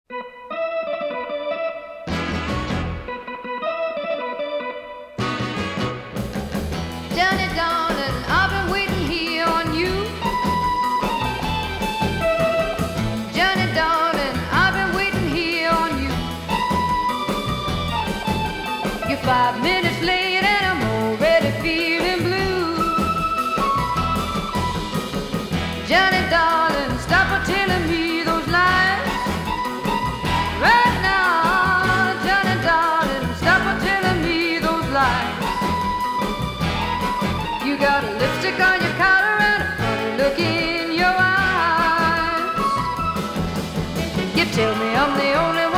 Johnny, darling, I've been waiting here on you. Johnny, darling, I've been waiting here on you. You're 5 minutes late and I'm already feeling blue. Johnny, darling, stop for telling me those lies. Right now, Johnny, darling, stop for telling me those lies. You got a lipstick on your collar and a funny look in your eyes. You tell me I'm the only